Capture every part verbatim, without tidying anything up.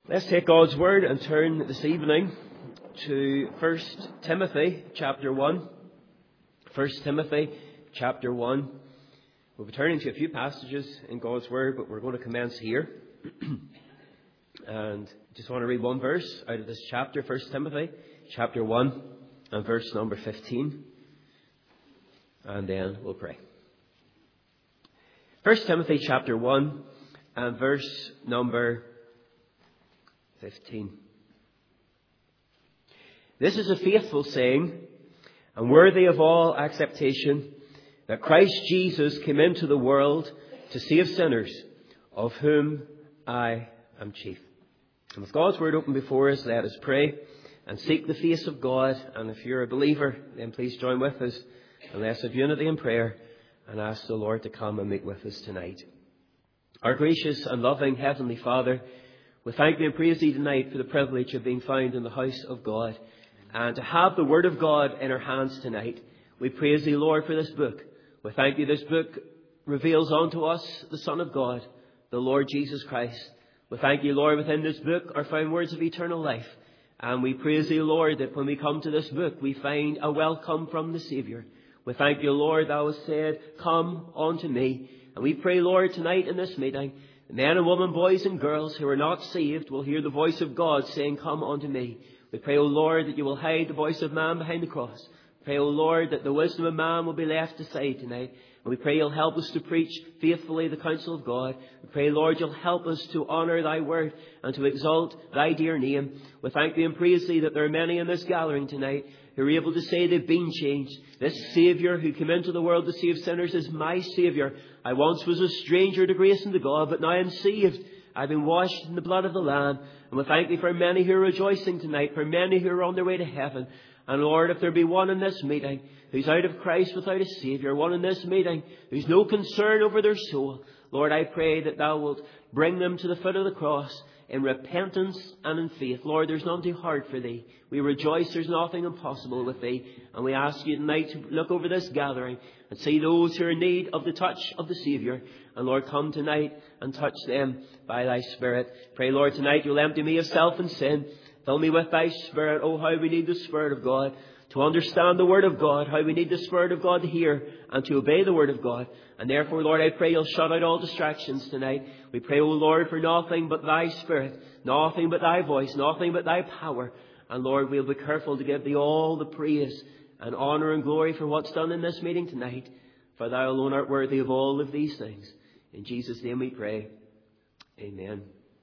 Let's take God's Word and turn this evening to First Timothy chapter one. First Timothy chapter one. We'll be turning to a few passages in God's Word, but we're going to commence here. And just want to read one verse out of this chapter, First Timothy chapter one and verse number fifteen. And then we'll pray. First Timothy chapter one and verse number fifteen. This is a faithful saying and worthy of all acceptation, that Christ Jesus came into the world to save sinners, of whom I am chief. And with God's Word open before us, let us pray and seek the face of God. And if you're a believer, then please join with us in less of unity in prayer and ask the Lord to come and meet with us tonight. Our gracious and loving Heavenly Father, we thank Thee and praise Thee tonight for the privilege of being found in the house of God and to have the Word of God in our hands tonight. We praise Thee, Lord, for this book. We thank Thee this book reveals unto us the Son of God, the Lord Jesus Christ. We thank Thee, Lord, within this book are found words of eternal life. And we praise Thee, Lord, that when we come to this book, we find a welcome from the Saviour. We thank Thee, Lord, Thou hast said, come unto me. And we pray, Lord, tonight in this meeting, the men and women, boys and girls who are not saved will hear the voice of God saying, come unto me. We pray, O Lord, that You will hide the voice of man behind the cross. We pray, O Lord, that the wisdom of man will be left aside tonight. And we pray You'll help us to preach faithfully the counsel of God. We pray, Lord, You'll help us to honour Thy word and to exalt Thy dear name. We thank Thee and praise Thee that there are many in this gathering tonight who are able to say they've been changed. This Saviour who came into the world to save sinners is my Saviour. I once was a stranger to grace and to God, but now I am saved. I've been washed in the blood of the Lamb. And we thank Thee for many who are rejoicing tonight, for many who are on their way to heaven. And Lord, if there be one in this meeting who's out of Christ without a Saviour, one in this meeting who's no concern over their soul, Lord, I pray that Thou wilt bring them to the foot of the cross in repentance and in faith. Lord, there's none too hard for Thee. We rejoice there's nothing impossible with Thee. And we ask You tonight to look over this gathering and see those who are in need of the touch of the Saviour. And Lord, come tonight and touch them by Thy Spirit. Pray, Lord, tonight You'll empty me of self and sin. Fill me with Thy Spirit. Oh, how we need the Spirit of God to understand the Word of God. How we need the Spirit of God to hear and to obey the Word of God. And therefore, Lord, I pray You'll shut out all distractions tonight. We pray, O Lord, for nothing but Thy Spirit, nothing but Thy voice, nothing but Thy power. And Lord, we'll be careful to give Thee all the praise and honour and glory for what's done in this meeting tonight. For Thou alone art worthy of all of these things. In Jesus' name we pray. Amen.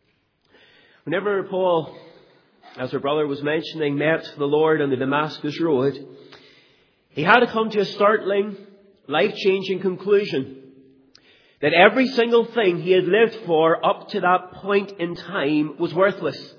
Whenever Paul, as our brother was mentioning, met the Lord on the Damascus Road, he had to come to a startling, life-changing conclusion that every single thing he had lived for up to that point in time was worthless.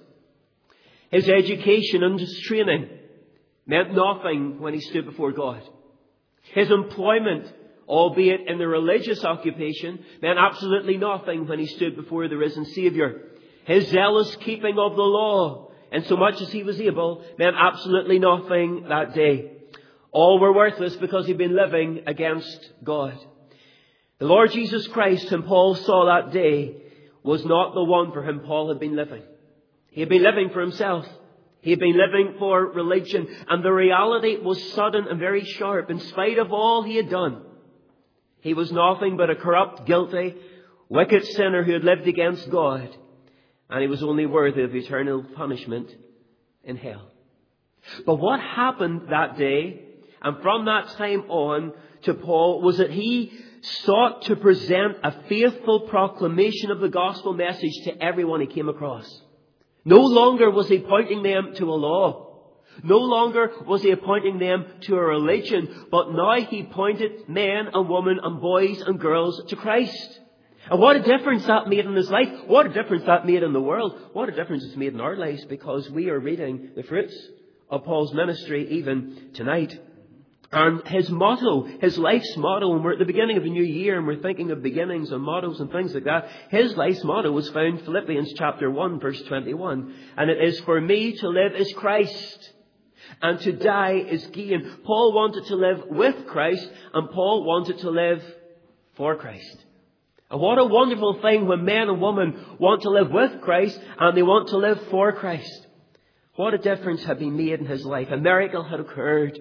His education and his training meant nothing when he stood before God. His employment, albeit in the religious occupation, meant absolutely nothing when he stood before the risen Saviour. His zealous keeping of the law, and so much as he was able, meant absolutely nothing that day. All were worthless because he'd been living against God. The Lord Jesus Christ, whom Paul saw that day, was not the one for whom Paul had been living. He had been living for himself. He had been living for religion. And the reality was sudden and very sharp. In spite of all he had done, he was nothing but a corrupt, guilty, wicked sinner who had lived against God. And he was only worthy of eternal punishment in hell. But what happened that day, and from that time on, to Paul, was that he sought to present a faithful proclamation of the gospel message to everyone he came across. No longer was he pointing them to a law. No longer was he appointing them to a religion. But now he pointed men and women and boys and girls to Christ. And what a difference that made in his life. What a difference that made in the world. What a difference it's made in our lives, because we are reading the fruits of Paul's ministry even tonight. And his motto, his life's motto, and we're at the beginning of a new year and we're thinking of beginnings and mottos and things like that. His life's motto was found in Philippians chapter one, verse twenty-one. And it is, for me to live is Christ, and to die is gain. Paul wanted to live with Christ, and Paul wanted to live for Christ. And what a wonderful thing when men and women want to live with Christ and they want to live for Christ. What a difference had been made in his life. A miracle had occurred.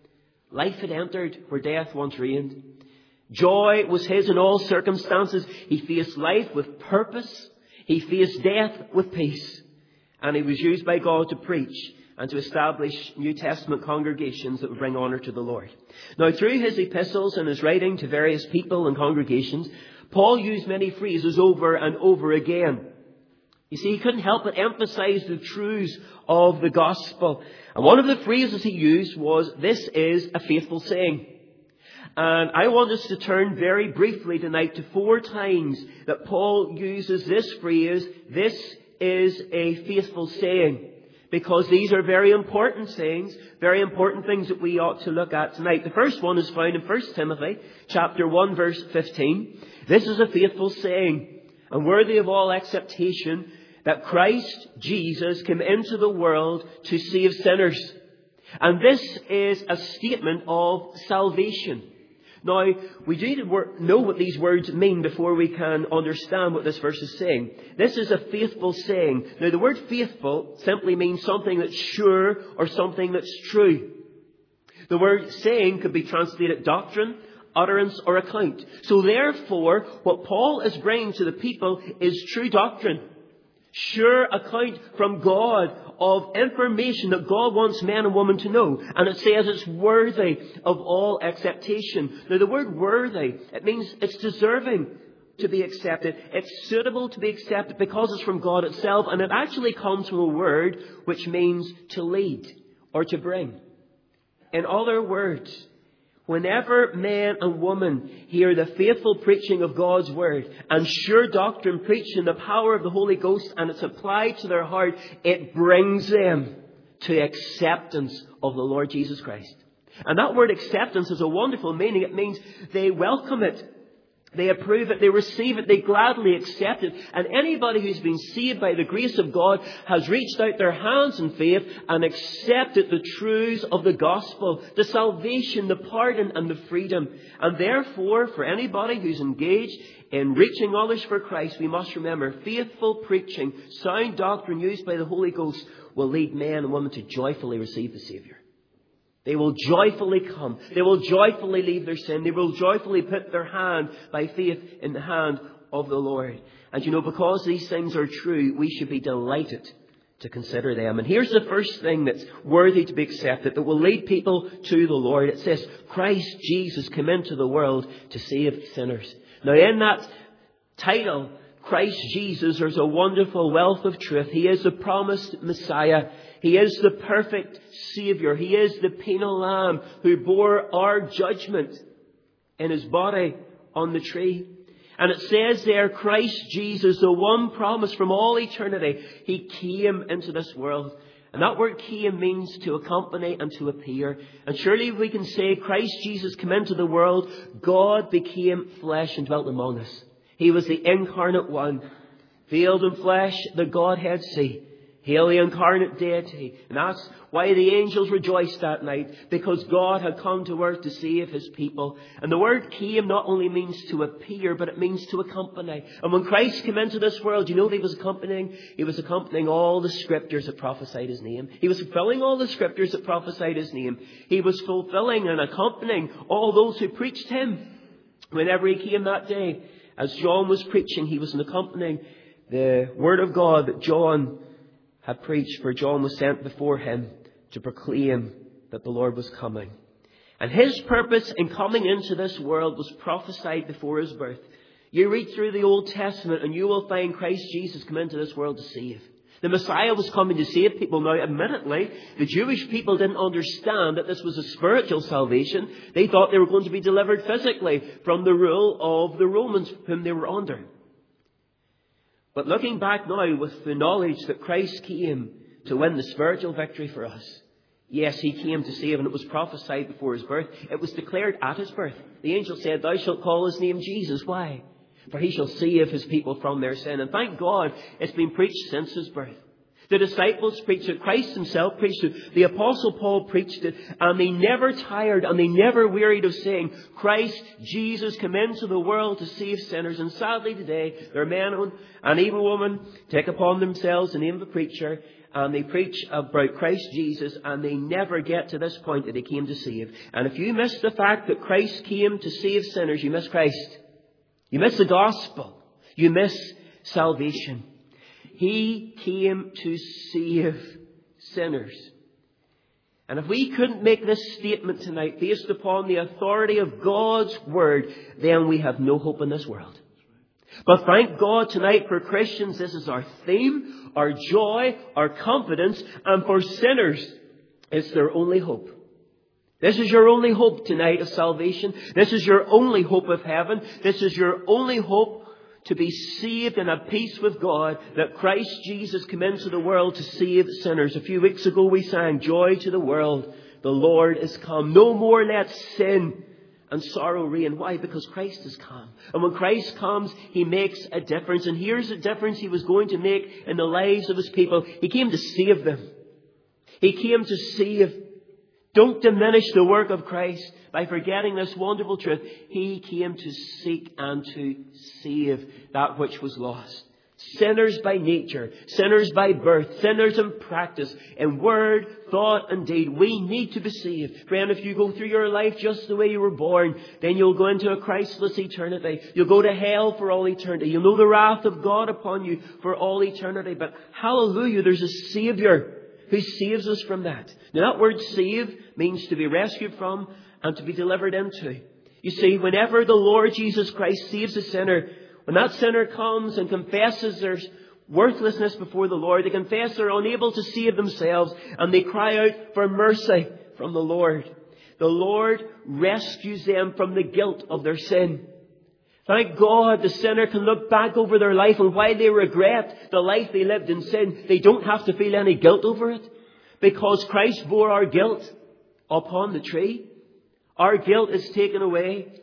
Life had entered where death once reigned. Joy was his in all circumstances. He faced life with purpose. He faced death with peace. And he was used by God to preach and to establish New Testament congregations that would bring honour to the Lord. Now, through his epistles and his writing to various people and congregations, Paul used many phrases over and over again. You see, he couldn't help but emphasize the truths of the gospel. And one of the phrases he used was, "This is a faithful saying." And I want us to turn very briefly tonight to four times that Paul uses this phrase, "This is a faithful saying." Because these are very important sayings, very important things that we ought to look at tonight. The first one is found in First Timothy chapter one verse fifteen. "This is a faithful saying and worthy of all acceptation, that Christ Jesus came into the world to save sinners." And this is a statement of salvation. Now, we need to know what these words mean before we can understand what this verse is saying. This is a faithful saying. Now, the word faithful simply means something that's sure or something that's true. The word saying could be translated doctrine, utterance, or account. So therefore, what Paul is bringing to the people is true doctrine. Sure account from God of information that God wants men and women to know. And it says it's worthy of all acceptation. Now, the word worthy, it means it's deserving to be accepted. It's suitable to be accepted because it's from God itself. And it actually comes from a word which means to lead or to bring. In other words, whenever man and woman hear the faithful preaching of God's Word and sure doctrine preached in the power of the Holy Ghost and it's applied to their heart, it brings them to acceptance of the Lord Jesus Christ. And that word acceptance has a wonderful meaning. It means they welcome it. They approve it, they receive it, they gladly accept it. And anybody who's been saved by the grace of God has reached out their hands in faith and accepted the truths of the gospel, the salvation, the pardon and the freedom. And therefore, for anybody who's engaged in reaching others for Christ, we must remember faithful preaching, sound doctrine used by the Holy Ghost will lead men and women to joyfully receive the Saviour. They will joyfully come. They will joyfully leave their sin. They will joyfully put their hand by faith in the hand of the Lord. And you know, because these things are true, we should be delighted to consider them. And here's the first thing that's worthy to be accepted, that will lead people to the Lord. It says, Christ Jesus came into the world to save sinners. Now, in that title, Christ Jesus, there's a wonderful wealth of truth. He is the promised Messiah. He is the perfect Saviour. He is the penal lamb who bore our judgment in his body on the tree. And it says there, Christ Jesus, the one promised from all eternity, he came into this world. And that word came means to accompany and to appear. And surely we can say Christ Jesus came into the world. God became flesh and dwelt among us. He was the incarnate one, veiled in flesh, the Godhead see. Hail the incarnate deity. And that's why the angels rejoiced that night, because God had come to earth to save his people. And the word came not only means to appear, but it means to accompany. And when Christ came into this world, you know what he was accompanying? He was accompanying all the scriptures that prophesied his name. He was fulfilling all the scriptures that prophesied his name. He was fulfilling and accompanying all those who preached him. Whenever he came that day, as John was preaching, he was accompanying the word of God that John had preached, for John was sent before him to proclaim that the Lord was coming. And his purpose in coming into this world was prophesied before his birth. You read through the Old Testament and you will find Christ Jesus come into this world to save. The Messiah was coming to save people. Now, admittedly, the Jewish people didn't understand that this was a spiritual salvation. They thought they were going to be delivered physically from the rule of the Romans whom they were under. But looking back now with the knowledge that Christ came to win the spiritual victory for us. Yes, he came to save, and it was prophesied before his birth. It was declared at his birth. The angel said, "Thou shalt call his name Jesus." Why? For he shall save his people from their sin. And thank God it's been preached since his birth. The disciples preached it. Christ himself preached it. The Apostle Paul preached it. And they never tired and they never wearied of saying, Christ Jesus came into the world to save sinners. And sadly today, there are men and even women take upon themselves the name of a preacher, and they preach about Christ Jesus, and they never get to this point that he came to save. And if you miss the fact that Christ came to save sinners, you miss Christ. You miss the gospel. You miss salvation. He came to save sinners. And if we couldn't make this statement tonight based upon the authority of God's word, then we have no hope in this world. But thank God tonight for Christians, this is our theme, our joy, our confidence, and for sinners, it's their only hope. This is your only hope tonight of salvation. This is your only hope of heaven. This is your only hope to be saved and have peace with God, that Christ Jesus came into the world to save sinners. A few weeks ago we sang, Joy to the world, the Lord is come. No more let sin and sorrow reign. Why? Because Christ has come. And when Christ comes, he makes a difference. And here's the difference he was going to make in the lives of his people. He came to save them. He came to save. Don't diminish the work of Christ by forgetting this wonderful truth. He came to seek and to save that which was lost. Sinners by nature, sinners by birth, sinners in practice, in word, thought and deed. We need to be saved. Friend, if you go through your life just the way you were born, then you'll go into a Christless eternity. You'll go to hell for all eternity. You'll know the wrath of God upon you for all eternity. But hallelujah, there's a Saviour who saves us from that. Now that word save means to be rescued from and to be delivered into. You see, whenever the Lord Jesus Christ saves a sinner, when that sinner comes and confesses their worthlessness before the Lord, they confess they're unable to save themselves, and they cry out for mercy from the Lord. The Lord rescues them from the guilt of their sin. Thank God the sinner can look back over their life, and while they regret the life they lived in sin, they don't have to feel any guilt over it, because Christ bore our guilt upon the tree. Our guilt is taken away.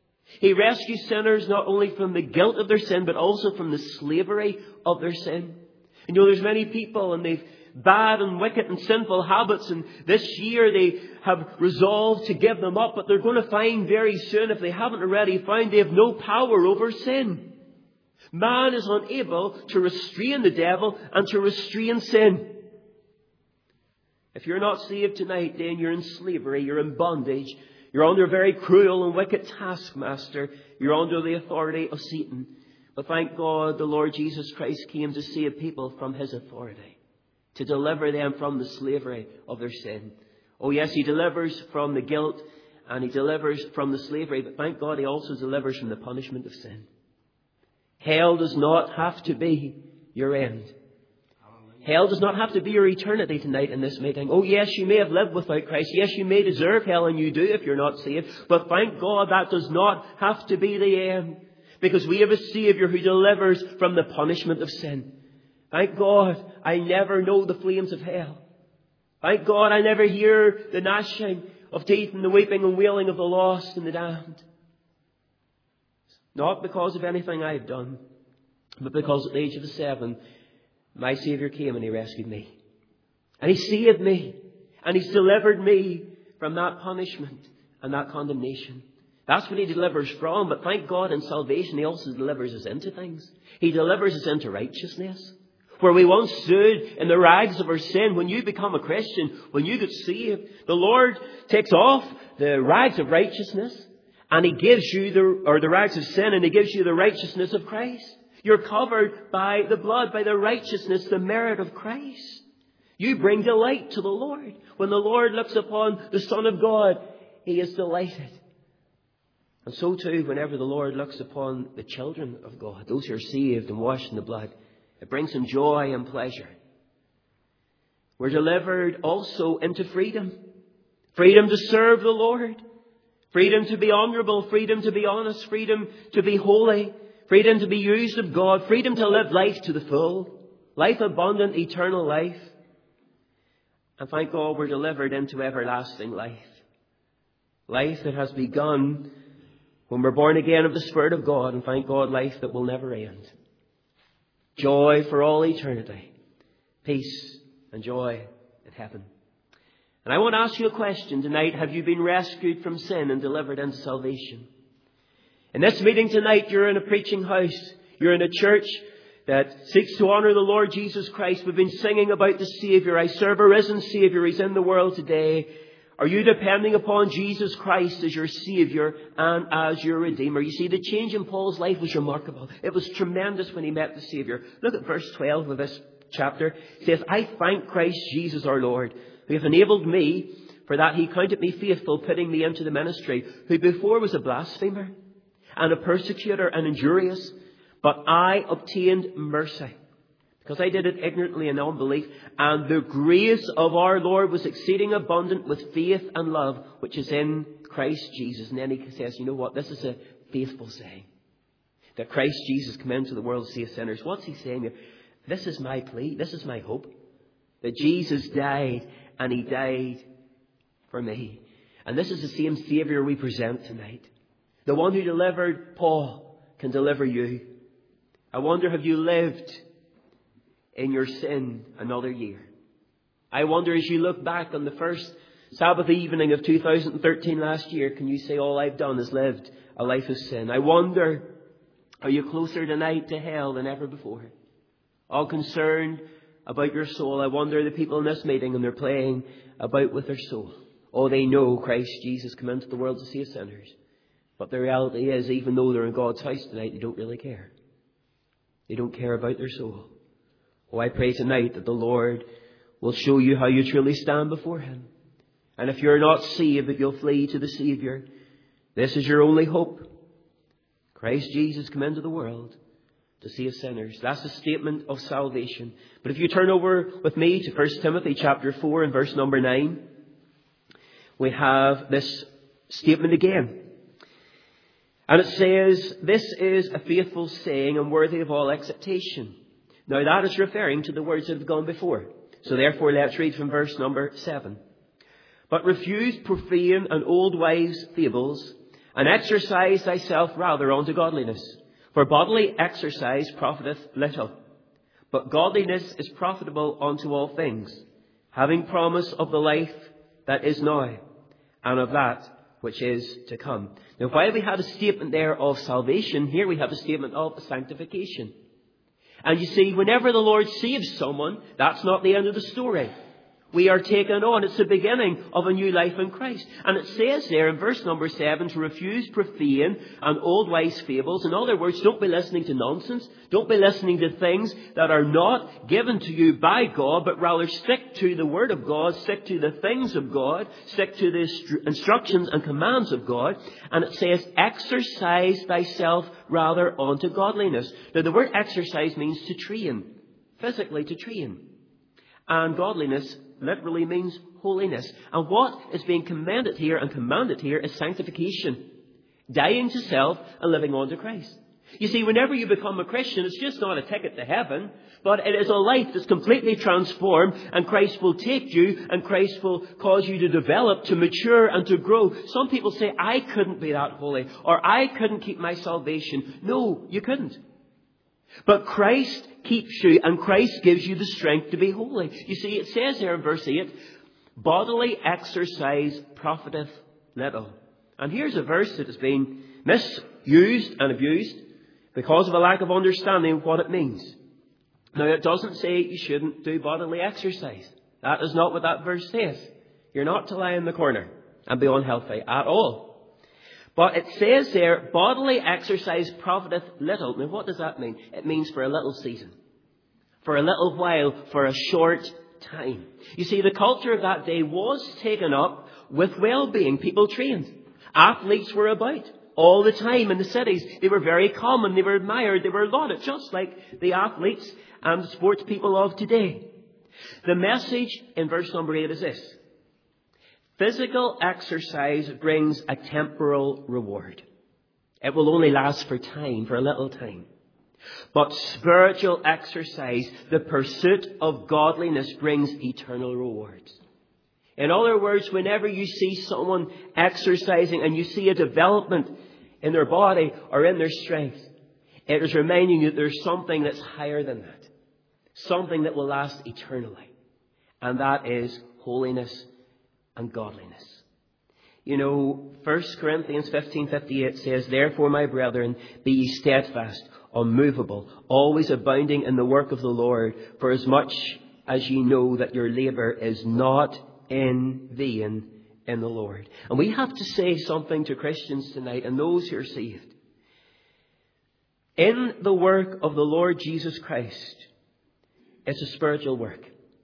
He rescues sinners not only from the guilt of their sin, but also from the slavery of their sin. And you know, there's many people and they've bad and wicked and sinful habits, and this year they have resolved to give them up, but they're going to find very soon, if they haven't already found, they have no power over sin. Man is unable to restrain the devil and to restrain sin. If you're not saved tonight, then you're in slavery, you're in bondage, you're under a very cruel and wicked taskmaster, you're under the authority of Satan. But thank God the Lord Jesus Christ came to save people from his authority, to deliver them from the slavery of their sin. Oh yes, he delivers from the guilt and he delivers from the slavery, but thank God he also delivers from the punishment of sin. Hell does not have to be your end. Hell does not have to be your eternity tonight in this meeting. Oh yes, you may have lived without Christ. Yes, you may deserve hell, and you do if you're not saved. But thank God that does not have to be the end, because we have a Saviour who delivers from the punishment of sin. Thank God I never know the flames of hell. Thank God I never hear the gnashing of teeth and the weeping and wailing of the lost and the damned. Not because of anything I've done, but because at the age of seven, my Saviour came and he rescued me. And he saved me. And he's delivered me from that punishment and that condemnation. That's what he delivers from. But thank God in salvation he also delivers us into things. He delivers us into righteousness. Where we once stood in the rags of our sin, when you become a Christian, when you get saved, the Lord takes off the rags of righteousness and he gives you the, or the rags of sin, and he gives you the righteousness of Christ. You're covered by the blood, by the righteousness, the merit of Christ. You bring delight to the Lord. When the Lord looks upon the Son of God, he is delighted. And so too, whenever the Lord looks upon the children of God, those who are saved and washed in the blood, it brings him joy and pleasure. We're delivered also into freedom. Freedom to serve the Lord. Freedom to be honourable. Freedom to be honest. Freedom to be holy. Freedom to be used of God. Freedom to live life to the full. Life abundant, eternal life. And thank God we're delivered into everlasting life. Life that has begun when we're born again of the Spirit of God. And thank God, life that will never end. Joy for all eternity. peace and joy in heaven. And I want to ask you a question tonight. Have you been rescued from sin and delivered into salvation? In this meeting tonight, you're in a preaching house. You're in a church that seeks to honour the Lord Jesus Christ. We've been singing about the Saviour. I serve a risen Saviour. He's in the world today. Are you depending upon Jesus Christ as your Saviour and as your Redeemer? You see, the change in Paul's life was remarkable. It was tremendous when he met the Saviour. Look at verse twelve of this chapter. It says, I thank Christ Jesus our Lord, who hath enabled me, for that he counted me faithful, putting me into the ministry, who before was a blasphemer and a persecutor and injurious, but I obtained mercy, because I did it ignorantly in unbelief, and the grace of our Lord was exceeding abundant with faith and love, which is in Christ Jesus. And then he says, you know what? This is a faithful saying, that Christ Jesus came into the world to save sinners. What's he saying here? This is my plea. This is my hope. That Jesus died, and he died for me. And this is the same Saviour we present tonight. The one who delivered Paul can deliver you. I wonder, have you lived in your sin another year? I wonder, as you look back on the first Sabbath evening of two thousand thirteen last year, can you say, all I've done is lived a life of sin? I wonder, are you closer tonight to hell than ever before? All concerned about your soul. I wonder, the people in this meeting, and they're playing about with their soul. Oh, they know Christ Jesus came into the world to save sinners. But the reality is, even though they're in God's house tonight, they don't really care. They don't care about their soul. Oh, I pray tonight that the Lord will show you how you truly stand before Him. And if you're not saved, that you'll flee to the Saviour. This is your only hope. Christ Jesus came into the world to save sinners. That's a statement of salvation. But if you turn over with me to First Timothy chapter four and verse number nine, we have this statement again. And it says, this is a faithful saying and worthy of all acceptation. Now that is referring to the words that have gone before. So therefore let's read from verse number seven. But refuse profane and old wives' fables, and exercise thyself rather unto godliness. For bodily exercise profiteth little, but godliness is profitable unto all things, having promise of the life that is now, and of that which is to come. Now, while we had a statement there of salvation, here we have a statement of sanctification. And you see, whenever the Lord saves someone, that's not the end of the story. We are taken on. It's the beginning of a new life in Christ. And it says there in verse number seven to refuse profane and old wives' fables. In other words, don't be listening to nonsense. Don't be listening to things that are not given to you by God, but rather stick to the Word of God, stick to the things of God, stick to the instructions and commands of God. And it says, exercise thyself rather unto godliness. Now, the word exercise means to train, physically to train. And godliness literally means holiness. And what is being commended here and commanded here is sanctification. Dying to self and living on to Christ. You see, whenever you become a Christian, it's just not a ticket to heaven, but it is a life that's completely transformed, and Christ will take you, and Christ will cause you to develop, to mature and to grow. Some people say, I couldn't be that holy, or I couldn't keep my salvation. No, you couldn't. But Christ keeps you, and Christ gives you the strength to be holy. You see, it says there in verse eight, bodily exercise profiteth little. And here's a verse that has been misused and abused because of a lack of understanding of what it means. Now, it doesn't say you shouldn't do bodily exercise. That is not what that verse says. You're not to lie in the corner and be unhealthy at all. But it says there, bodily exercise profiteth little. Now, what does that mean? It means for a little season, for a little while, for a short time. You see, the culture of that day was taken up with well-being. People trained. Athletes were about all the time in the cities. They were very common. They were admired. They were lauded, just like the athletes and the sports people of today. The message in verse number eight is this. Physical exercise brings a temporal reward. It will only last for time, for a little time. But spiritual exercise, the pursuit of godliness, brings eternal rewards. In other words, whenever you see someone exercising and you see a development in their body or in their strength, it is reminding you that there's something that's higher than that. something that will last eternally. And that is holiness and godliness. You know, First Corinthians fifteen fifty-eight says, "Therefore, my brethren, be ye steadfast, unmovable, always abounding in the work of the Lord, for as much as ye know that your labour is not in vain in the Lord." And we have to say something to Christians tonight and those who are saved. In the work of the Lord Jesus Christ, it's a spiritual work.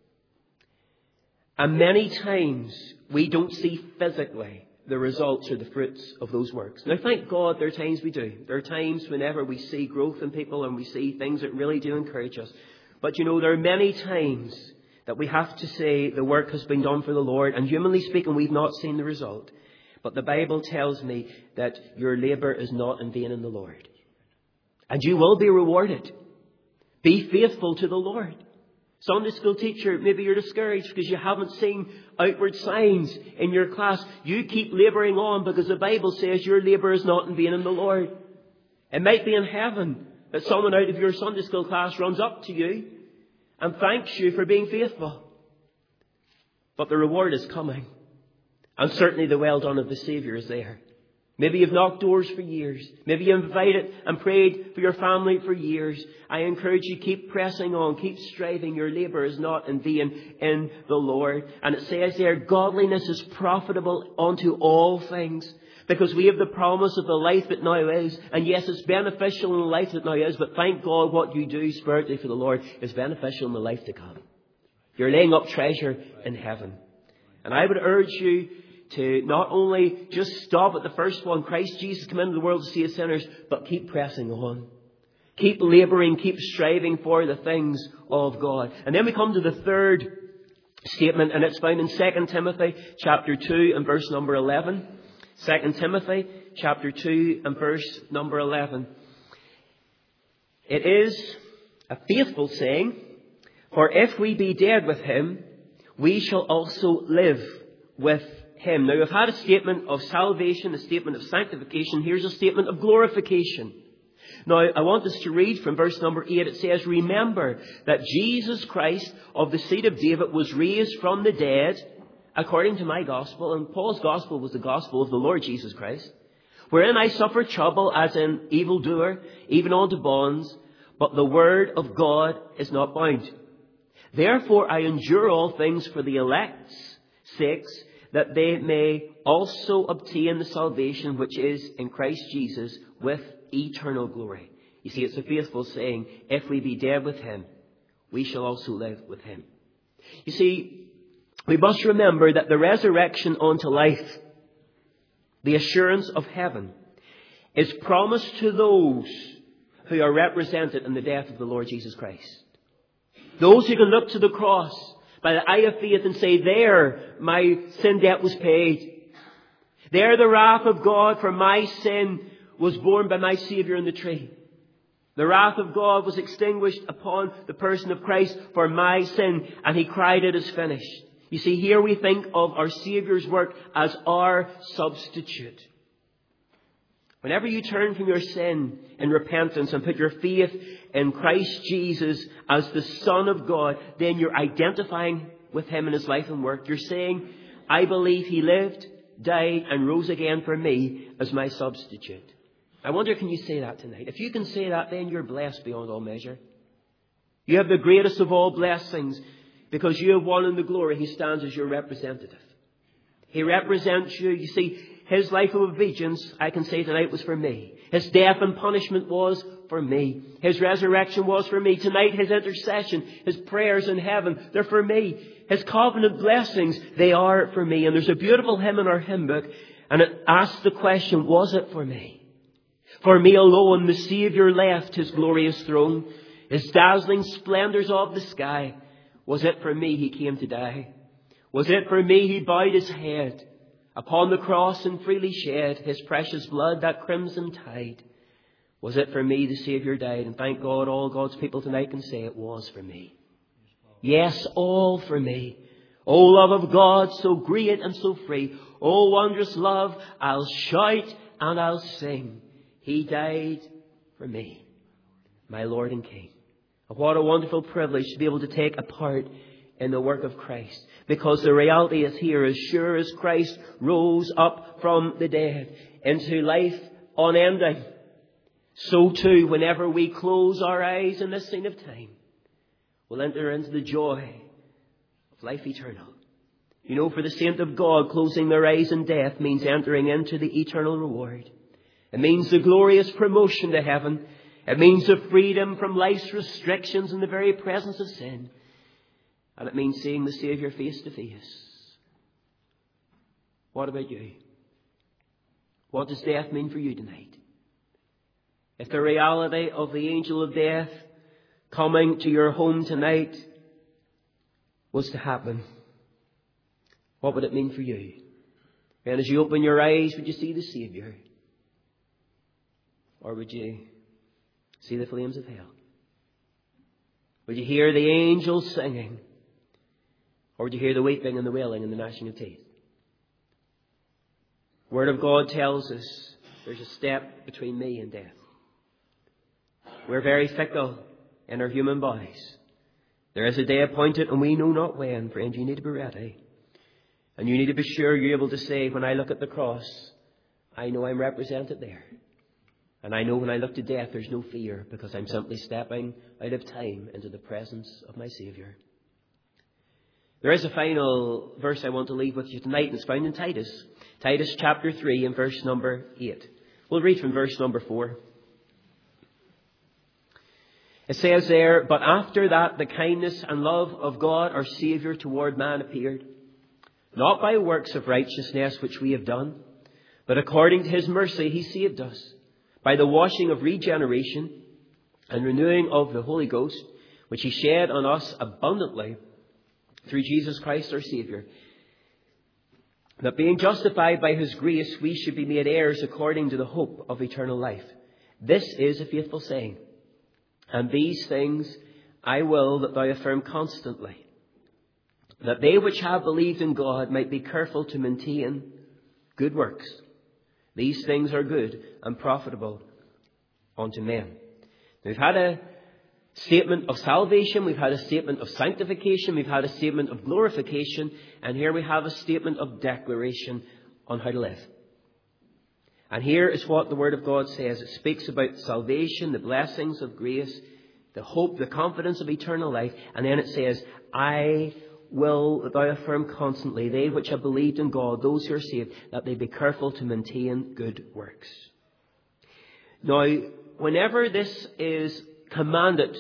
And many times we don't see physically the results or the fruits of those works. Now, thank God there are times we do. There are times whenever we see growth in people and we see things that really do encourage us. But you know, there are many times that we have to say the work has been done for the Lord. And humanly speaking, we've not seen the result. But the Bible tells me that your labour is not in vain in the Lord. And you will be rewarded. Be faithful to the Lord. Sunday school teacher, maybe you're discouraged because you haven't seen outward signs in your class. You keep labouring on because the Bible says your labour is not in vain in the Lord. It might be in heaven that someone out of your Sunday school class runs up to you and thanks you for being faithful. But the reward is coming. And certainly the well done of the Saviour is there. Maybe you've knocked doors for years. Maybe you've invited and prayed for your family for years. I encourage you, keep pressing on, keep striving. Your labour is not in vain in the Lord. And it says there, godliness is profitable unto all things. Because we have the promise of the life that now is. And yes, it's beneficial in the life that now is. But thank God what you do spiritually for the Lord is beneficial in the life to come. You're laying up treasure in heaven. And I would urge you to not only just stop at the first one, Christ Jesus came into the world to save sinners, but keep pressing on. Keep labouring, keep striving for the things of God. And then we come to the third statement, and it's found in Second Timothy chapter two and verse number eleven. Second Timothy chapter two and verse number eleven. It is a faithful saying, "For if we be dead with him, we shall also live with him." Now, we've had a statement of salvation, a statement of sanctification. Here's a statement of glorification. Now, I want us to read from verse number eight. It says, "Remember that Jesus Christ of the seed of David was raised from the dead according to my gospel." And Paul's gospel was the gospel of the Lord Jesus Christ. "Wherein I suffered trouble as an evildoer, even unto bonds, but the word of God is not bound. Therefore I endure all things for the elect's sakes, that they may also obtain the salvation which is in Christ Jesus with eternal glory." You see, it's a faithful saying, if we be dead with him, we shall also live with him. You see, we must remember that the resurrection unto life, the assurance of heaven, is promised to those who are represented in the death of the Lord Jesus Christ. Those who can look to the cross by the eye of faith and say, there my sin debt was paid. There the wrath of God for my sin was borne by my Saviour on the tree. The wrath of God was extinguished upon the person of Christ for my sin, and he cried, "It is finished." You see, here we think of our Saviour's work as our substitute. Whenever you turn from your sin in repentance and put your faith in Christ Jesus as the Son of God, then you're identifying with him in his life and work. You're saying, I believe he lived, died, and rose again for me as my substitute. I wonder, can you say that tonight? If you can say that, then you're blessed beyond all measure. You have the greatest of all blessings because you have won in the glory. He stands as your representative. He represents you. You see, his life of obedience, I can say tonight, was for me. His death and punishment was for me. His resurrection was for me. Tonight, his intercession, his prayers in heaven, they're for me. His covenant blessings, they are for me. And there's a beautiful hymn in our hymn book, and it asks the question, was it for me? For me alone, the Saviour left his glorious throne, his dazzling splendours of the sky. Was it for me he came to die? Was it for me he bowed his head upon the cross and freely shed his precious blood, that crimson tide? Was it for me the Saviour died? And thank God all God's people tonight can say it was for me. Yes, all for me. O love of God, so great and so free. O wondrous love, I'll shout and I'll sing. He died for me, my Lord and King. And what a wonderful privilege to be able to take a part in the work of Christ. Because the reality is here, as sure as Christ rose up from the dead into life unending, so too, whenever we close our eyes in this scene of time, we'll enter into the joy of life eternal. You know, for the saint of God, closing their eyes in death means entering into the eternal reward. It means the glorious promotion to heaven. It means the freedom from life's restrictions in the very presence of sin. And it means seeing the Saviour face to face. What about you? What does death mean for you tonight? If the reality of the angel of death coming to your home tonight was to happen, what would it mean for you? And as you open your eyes, would you see the Saviour? Or would you see the flames of hell? Would you hear the angels singing? Or would you hear the weeping and the wailing and the gnashing of teeth? The Word of God tells us there's a step between me and death. We're very fickle in our human bodies. There is a day appointed and we know not when. Friend, you need to be ready. And you need to be sure you're able to say, when I look at the cross, I know I'm represented there. And I know when I look to death, there's no fear, because I'm simply stepping out of time into the presence of my Saviour. There is a final verse I want to leave with you tonight, and it's found in Titus. Titus chapter three and verse number eight. We'll read from verse number four. It says there, "But after that the kindness and love of God our Saviour toward man appeared, not by works of righteousness which we have done, but according to His mercy He saved us, by the washing of regeneration and renewing of the Holy Ghost, which He shed on us abundantly through Jesus Christ our Saviour, that being justified by His grace we should be made heirs according to the hope of eternal life. This is a faithful saying, and these things I will that thou affirm constantly, that they which have believed in God might be careful to maintain good works. These things are good and profitable unto men." We've had a statement of salvation, we've had a statement of sanctification, we've had a statement of glorification, and here we have a statement of declaration on how to live. And here is what the Word of God says. It speaks about salvation, the blessings of grace, the hope, the confidence of eternal life, and then it says, "I will that thou affirm constantly, they which have believed in God, those who are saved, that they be careful to maintain good works." Now, whenever this is commanded,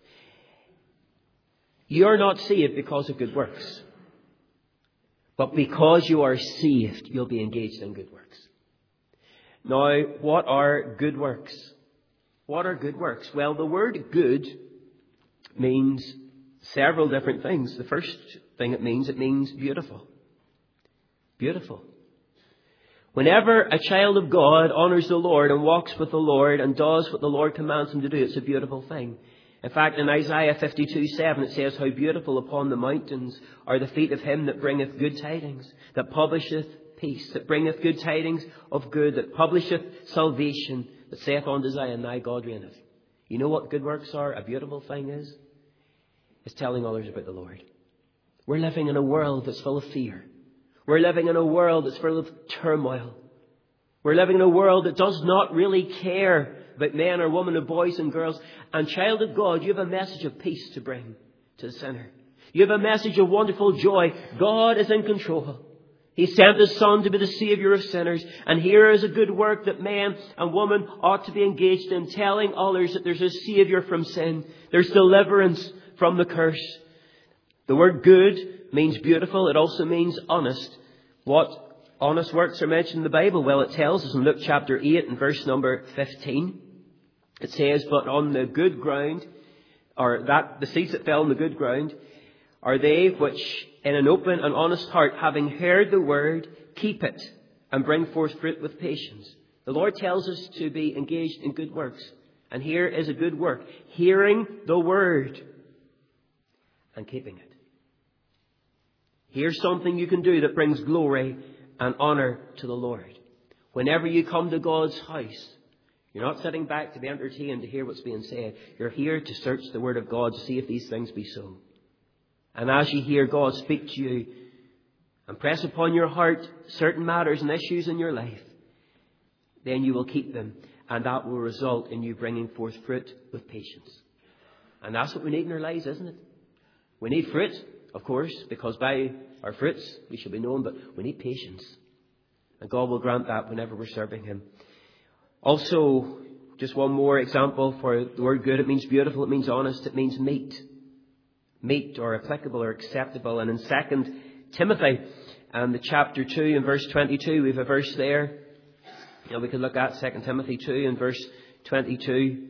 you are not saved because of good works. But because you are saved, you'll be engaged in good works. Now, what are good works? What are good works? Well, the word good means several different things. The first thing it means, it means beautiful. Beautiful. Whenever a child of God honours the Lord and walks with the Lord and does what the Lord commands him to do, it's a beautiful thing. In fact, in Isaiah fifty-two seven, it says, "How beautiful upon the mountains are the feet of him that bringeth good tidings, that publisheth peace, that bringeth good tidings of good, that publisheth salvation, that saith unto Zion, thy God reigneth." You know what good works are? A beautiful thing is? It's telling others about the Lord. We're living in a world that's full of fear. We're living in a world that's full of turmoil. We're living in a world that does not really care about men or women or boys and girls. And child of God, you have a message of peace to bring to the sinner. You have a message of wonderful joy. God is in control. He sent His Son to be the Saviour of sinners. And here is a good work that man and woman ought to be engaged in, telling others that there's a Saviour from sin. There's deliverance from the curse. The word good means beautiful. It also means honest. What honest works are mentioned in the Bible? Well, it tells us in Luke chapter eight and verse number fifteen. It says, "But on the good ground," or that the seeds that fell on the good ground, "are they which in an open and honest heart, having heard the word, keep it and bring forth fruit with patience." The Lord tells us to be engaged in good works. And here is a good work: hearing the word and keeping it. Here's something you can do that brings glory and honour to the Lord. Whenever you come to God's house, You're not sitting back to be entertained to hear what's being said. You're here to search the Word of God to see if these things be so. And as you hear God speak to you and press upon your heart certain matters and issues in your life, then you will keep them. And that will result in you bringing forth fruit with patience. And that's what we need in our lives, isn't it? We need fruit, of course, because by our fruits we shall be known, but we need patience. And God will grant that whenever we're serving Him. Also, just one more example for the word good. It means beautiful, it means honest, it means meet. Meet or applicable or acceptable. And in Second Timothy, and the chapter two and verse twenty-two, we have a verse there. You know, we could look at Second Timothy two and verse twenty-two.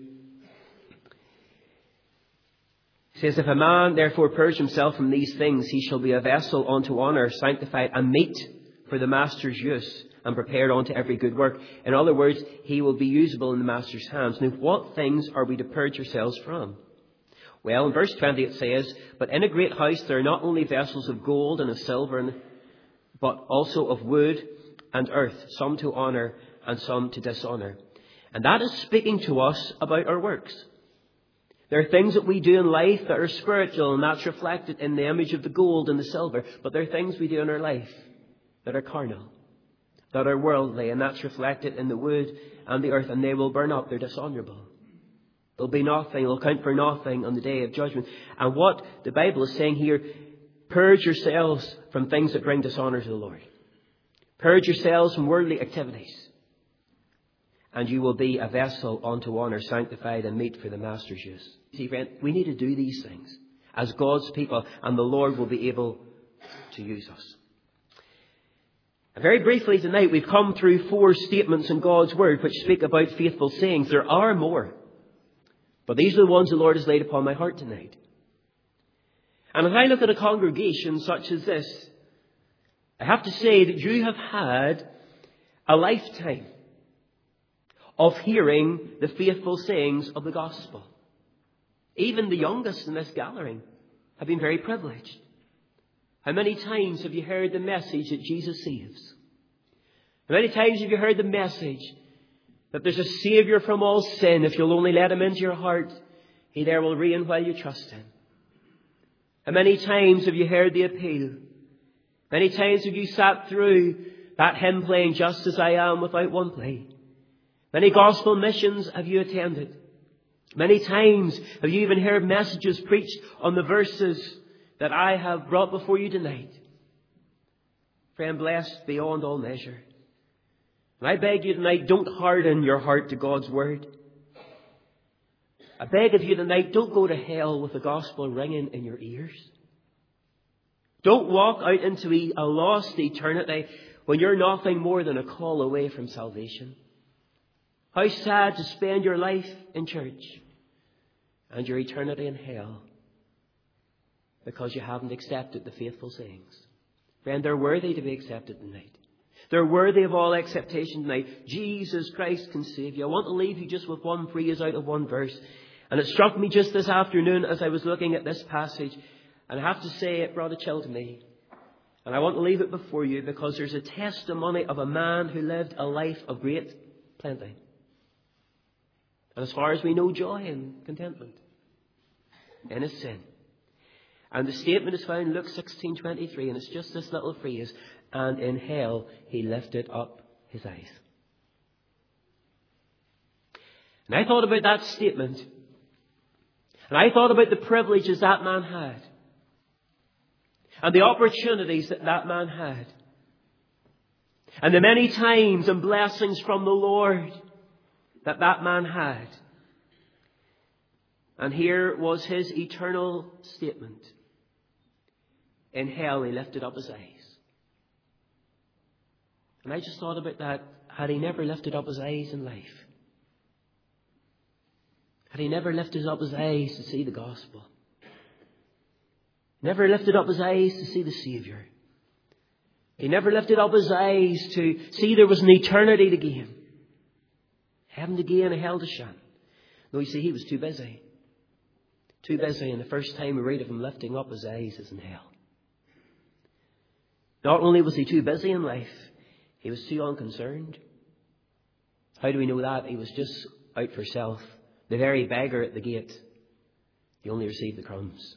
It says, if a man therefore purge himself from these things, he shall be a vessel unto honour, sanctified and meet for the master's use, and prepared unto every good work. In other words, he will be usable in the master's hands. Now, what things are we to purge ourselves from? Well, in verse twenty it says, but in a great house there are not only vessels of gold and of silver, but also of wood and earth, some to honour and some to dishonour. And that is speaking to us about our works. There are things that we do in life that are spiritual, and that's reflected in the image of the gold and the silver. But there are things we do in our life that are carnal, that are worldly, and that's reflected in the wood and the earth, and they will burn up. They're dishonourable. They'll be nothing. They'll count for nothing on the day of judgment. And what the Bible is saying here, purge yourselves from things that bring dishonour to the Lord. Purge yourselves from worldly activities. And you will be a vessel unto honour, sanctified and meet for the master's use. See, friend, we need to do these things as God's people, and the Lord will be able to use us. And very briefly tonight, we've come through four statements in God's Word which speak about faithful sayings. There are more, but these are the ones the Lord has laid upon my heart tonight. And as I look at a congregation such as this, I have to say that you have had a lifetime of hearing the faithful sayings of the gospel. Even the youngest in this gathering have been very privileged. How many times have you heard the message that Jesus saves? How many times have you heard the message that there's a Saviour from all sin? If you'll only let Him into your heart, He there will reign while you trust Him. How many times have you heard the appeal? Many times have you sat through that hymn playing, Just As I Am, without one plea? Many gospel missions have you attended? Many times have you even heard messages preached on the verses that I have brought before you tonight? Friend, blessed beyond all measure. And I beg you tonight, don't harden your heart to God's Word. I beg of you tonight, don't go to hell with the gospel ringing in your ears. Don't walk out into a lost eternity when you're nothing more than a call away from salvation. How sad to spend your life in church and your eternity in hell because you haven't accepted the faithful sayings. Friend, they're worthy to be accepted tonight. They're worthy of all acceptation tonight. Jesus Christ can save you. I want to leave you just with one phrase out of one verse. And it struck me just this afternoon as I was looking at this passage. And I have to say it brought a chill to me. And I want to leave it before you because there's a testimony of a man who lived a life of great plenty. And as far as we know, joy and contentment in his sin. And the statement is found in Luke sixteen twenty-three, and it's just this little phrase, and in hell he lifted up his eyes. And I thought about that statement, and I thought about the privileges that man had, and the opportunities that that man had, and the many times and blessings from the Lord that that man had. And here was his eternal statement. In hell he lifted up his eyes. And I just thought about that. Had he never lifted up his eyes in life? Had he never lifted up his eyes to see the gospel? Never lifted up his eyes to see the Saviour? He never lifted up his eyes to see there was an eternity to gain. Heaven to gain and hell to shun. No, you see, he was too busy. Too busy, and the first time we read of him lifting up his eyes is in hell. Not only was he too busy in life, he was too unconcerned. How do we know that? He was just out for self. The very beggar at the gate, he only received the crumbs.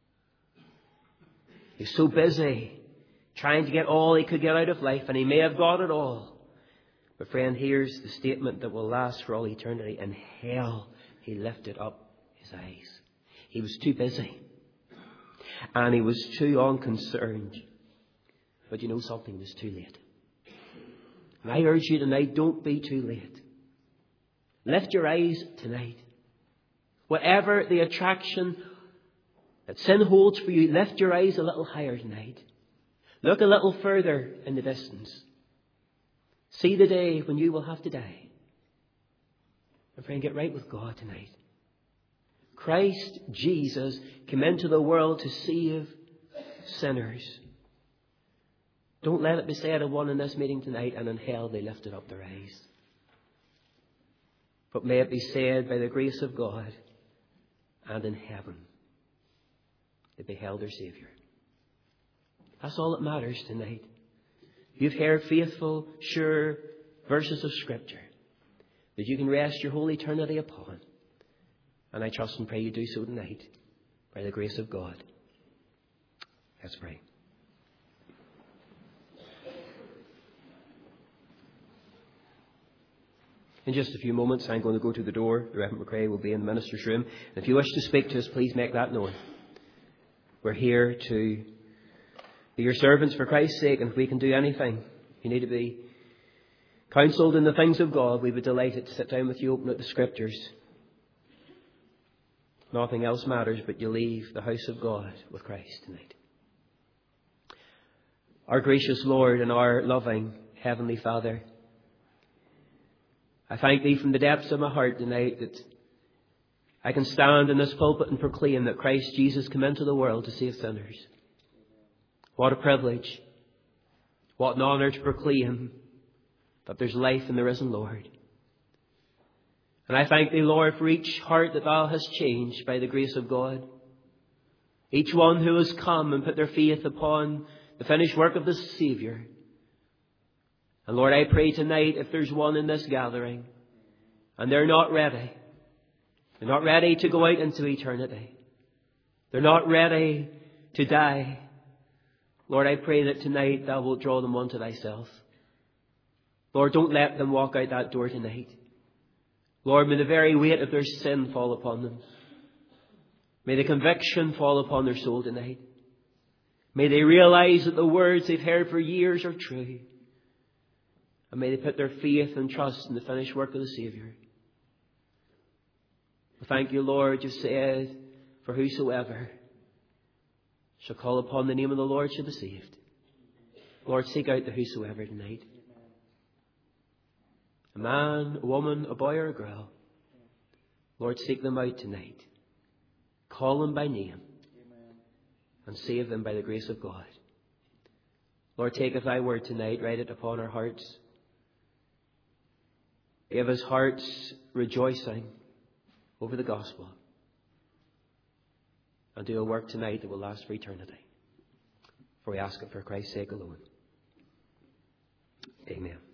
He was so busy trying to get all he could get out of life, and he may have got it all. But friend, here's the statement that will last for all eternity. In hell, he lifted up his eyes. He was too busy. And he was too unconcerned. But you know something, it was too late. And I urge you tonight, don't be too late. Lift your eyes tonight. Whatever the attraction that sin holds for you, lift your eyes a little higher tonight. Look a little further in the distance. See the day when you will have to die. And friend, get right with God tonight. Christ Jesus came into the world to save sinners. Don't let it be said of one in this meeting tonight, and in hell they lifted up their eyes. But may it be said by the grace of God, and in heaven they beheld their Saviour. That's all that matters tonight. You've heard faithful, sure verses of Scripture that you can rest your whole eternity upon. And I trust and pray you do so tonight by the grace of God. Let's pray. In just a few moments, I'm going to go to the door. The Reverend McRae will be in the minister's room. And if you wish to speak to us, please make that known. We're here to be your servants for Christ's sake, and if we can do anything, you need to be counselled in the things of God. We would be delighted to sit down with you, open up the Scriptures. Nothing else matters, but you leave the house of God with Christ tonight. Our gracious Lord and our loving Heavenly Father, I thank Thee from the depths of my heart tonight that I can stand in this pulpit and proclaim that Christ Jesus came into the world to save sinners. What a privilege. What an honour to proclaim that there's life in the risen Lord. And I thank Thee, Lord, for each heart that Thou hast changed by the grace of God. Each one who has come and put their faith upon the finished work of the Saviour. And Lord, I pray tonight, if there's one in this gathering and they're not ready, they're not ready to go out into eternity, they're not ready to die, Lord, I pray that tonight Thou wilt draw them unto Thyself. Lord, don't let them walk out that door tonight. Lord, may the very weight of their sin fall upon them. May the conviction fall upon their soul tonight. May they realize that the words they've heard for years are true. And may they put their faith and trust in the finished work of the Saviour. We thank You, Lord, You said, for whosoever shall call upon the name of the Lord shall be saved. Lord, seek out the whosoever tonight. A man, a woman, a boy or a girl. Lord, seek them out tonight. Call them by name. And save them by the grace of God. Lord, take of Thy word tonight, write it upon our hearts. Give us hearts rejoicing over the gospel. And do a work tonight that will last for eternity. For we ask it for Christ's sake alone. Amen.